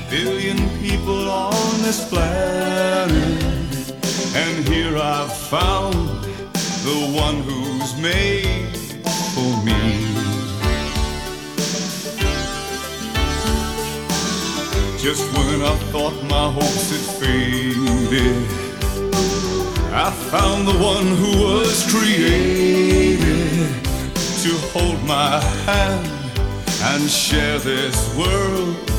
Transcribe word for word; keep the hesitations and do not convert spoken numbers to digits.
billion people on this planet, and here I've found the one who's made for me. Just when I thought my hopes had faded, I found the one who was created to hold my hand and share this world